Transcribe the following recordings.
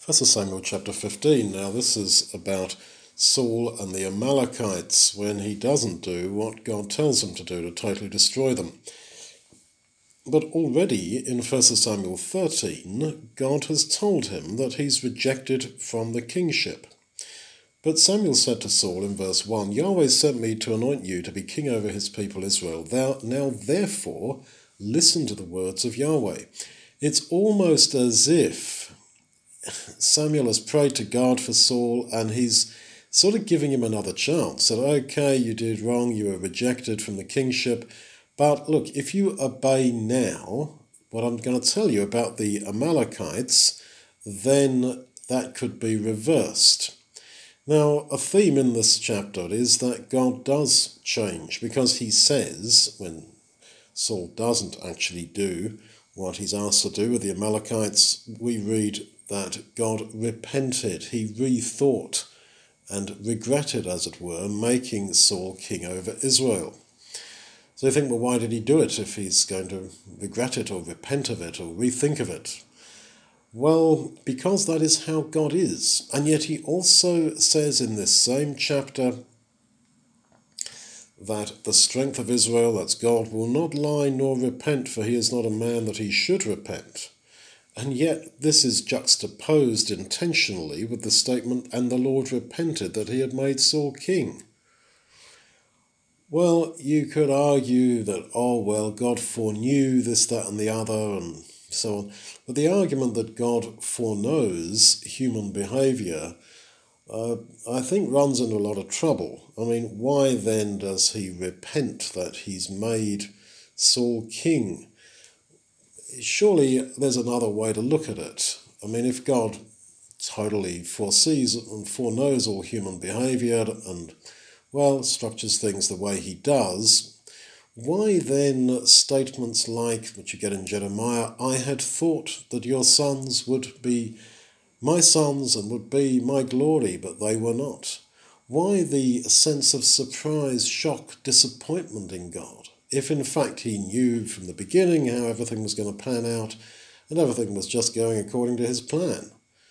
1 Samuel chapter 15. Now this is about Saul and the Amalekites when he doesn't do what God tells him to do, to totally destroy them. But already in 1 Samuel 13, God has told him that he's rejected from the kingship. But Samuel said to Saul in verse 1, Yahweh sent me to anoint you to be king over his people Israel. Now therefore listen to the words of Yahweh. It's almost as if Samuel has prayed to God for Saul and he's sort of giving him another chance. That, okay, you did wrong, you were rejected from the kingship, but look, if you obey now what I'm going to tell you about the Amalekites, then that could be reversed. Now, a theme in this chapter is that God does change, because he says, when Saul doesn't actually do what he's asked to do with the Amalekites, we read that God repented, he rethought and regretted, as it were, making Saul king over Israel. So you think, well, why did he do it if he's going to regret it or repent of it or rethink of it? Well, because that is how God is. And yet he also says in this same chapter that the strength of Israel, that's God, will not lie nor repent, for he is not a man that he should repent. And yet this is juxtaposed intentionally with the statement, and the Lord repented that he had made Saul king. Well, you could argue that, God foreknew this, that, and the other, and so on. But the argument that God foreknows human behaviour, I think runs into a lot of trouble. I mean, why then does he repent that he's made Saul king? Surely there's another way to look at it. I mean, if God totally foresees and foreknows all human behaviour and, structures things the way he does, why then statements like, which you get in Jeremiah, I had thought that your sons would be my sons and would be my glory, but they were not? Why the sense of surprise, shock, disappointment in God, if in fact he knew from the beginning how everything was going to pan out and everything was just going according to his plan?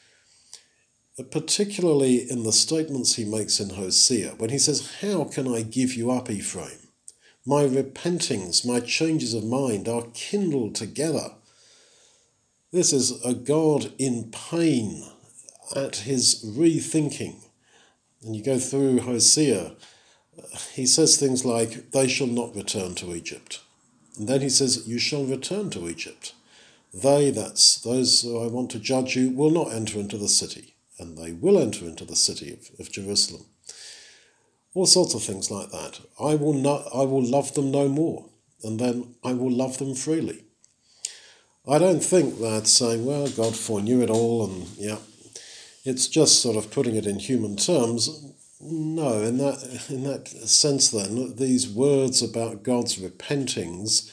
Particularly in the statements he makes in Hosea, when he says, how can I give you up, Ephraim? My repentings, my changes of mind are kindled together. This is a God in pain at his rethinking. And you go through Hosea, he says things like, they shall not return to Egypt. And then he says, you shall return to Egypt. They, that's those who I want to judge you, will not enter into the city. And they will enter into the city of Jerusalem. All sorts of things like that. I will love them no more, and then I will love them freely. I don't think that saying, God foreknew it all, and it's just sort of putting it in human terms. No, in that sense then, these words about God's repentings,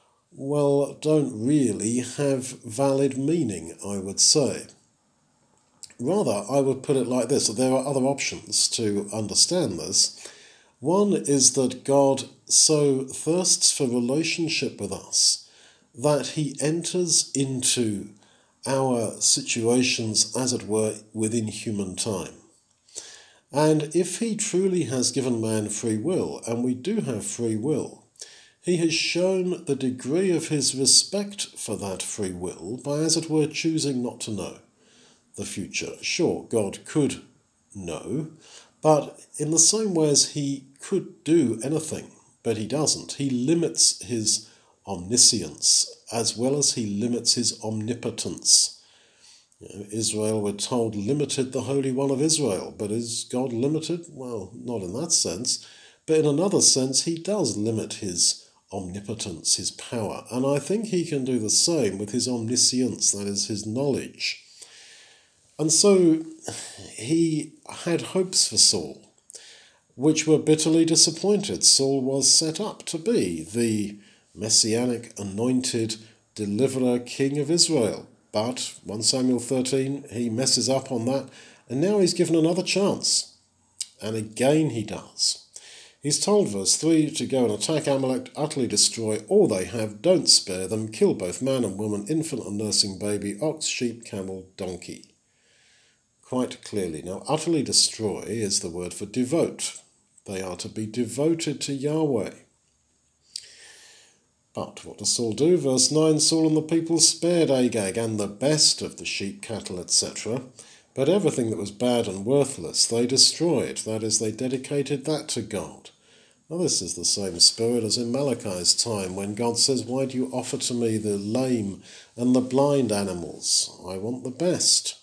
don't really have valid meaning, I would say. Rather, I would put it like this, that there are other options to understand this. One is that God so thirsts for relationship with us that he enters into our situations, as it were, within human time. And if he truly has given man free will, and we do have free will, he has shown the degree of his respect for that free will by, as it were, choosing not to know the future. Sure, God could know, but in the same way as he could do anything, but he doesn't. He limits his omniscience as well as he limits his omnipotence. Israel, we're told, limited the Holy One of Israel, but is God limited? Well, not in that sense, but in another sense he does limit his omnipotence, his power, and I think he can do the same with his omniscience, that is, his knowledge. And so he had hopes for Saul, which were bitterly disappointed. Saul was set up to be the messianic, anointed deliverer, king of Israel. But 1 Samuel 13, he messes up on that, and now he's given another chance. And again he does. He's told, verse 3, to go and attack Amalek, utterly destroy all they have, don't spare them, kill both man and woman, infant and nursing baby, ox, sheep, camel, donkey. quite clearly. Now, utterly destroy is the word for devote. They are to be devoted to Yahweh. But what does Saul do? Verse 9, Saul and the people spared Agag and the best of the sheep, cattle, etc., but everything that was bad and worthless they destroyed. That is, they dedicated that to God. Now this is the same spirit as in Malachi's time when God says, why do you offer to me the lame and the blind animals? I want the best.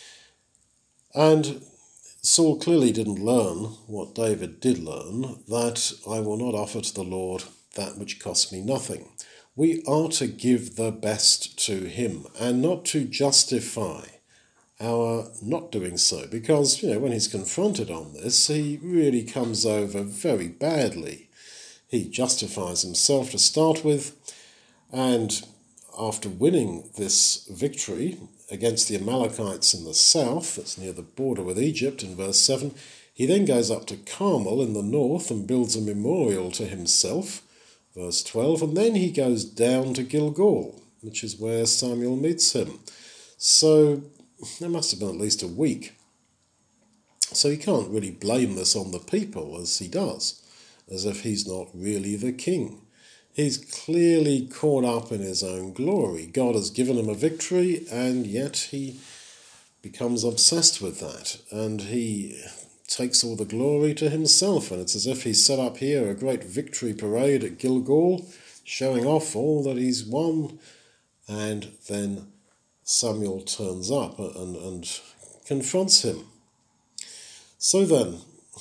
And Saul clearly didn't learn what David did learn, that I will not offer to the Lord that which costs me nothing. We are to give the best to him and not to justify our not doing so, because, when he's confronted on this, he really comes over very badly. He justifies himself to start with, and after winning this victory against the Amalekites in the south, that's near the border with Egypt in verse 7, he then goes up to Carmel in the north and builds a memorial to himself, verse 12, and then he goes down to Gilgal, which is where Samuel meets him. So there must have been at least a week. So he can't really blame this on the people as he does, as if he's not really the king. He's clearly caught up in his own glory. God has given him a victory, and yet he becomes obsessed with that, and he takes all the glory to himself, and it's as if he's set up here a great victory parade at Gilgal, showing off all that he's won, and then Samuel turns up and confronts him. So then,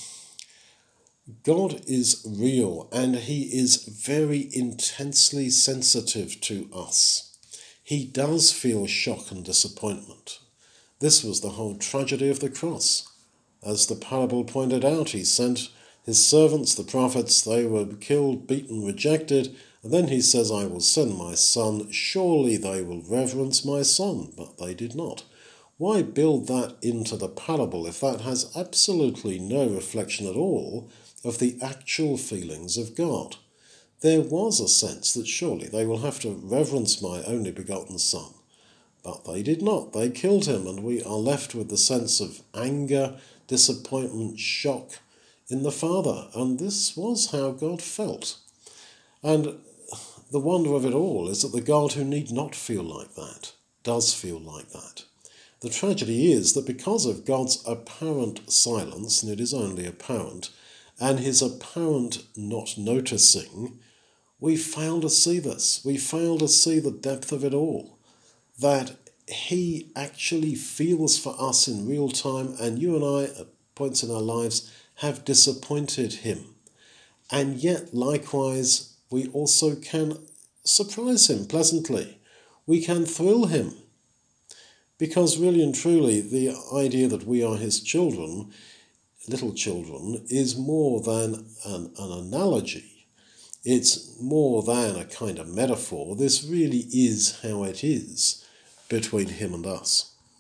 God is real, and he is very intensely sensitive to us. He does feel shock and disappointment. This was the whole tragedy of the cross. As the parable pointed out, he sent his servants, the prophets, they were killed, beaten, rejected, and then he says, I will send my son, surely they will reverence my son, but they did not. Why build that into the parable if that has absolutely no reflection at all of the actual feelings of God? There was a sense that surely they will have to reverence my only begotten son, but they did not. They killed him, and we are left with the sense of anger, disappointment, shock in the Father, and this was how God felt. And the wonder of it all is that the God who need not feel like that does feel like that. The tragedy is that because of God's apparent silence, and it is only apparent, and his apparent not noticing, we fail to see this. We fail to see the depth of it all, that he actually feels for us in real time, and you and I, at points in our lives, have disappointed him. And yet, likewise, we also can surprise him pleasantly. We can thrill him. Because really and truly, the idea that we are his children, little children, is more than an analogy. It's more than a kind of metaphor. This really is how it is between him and us.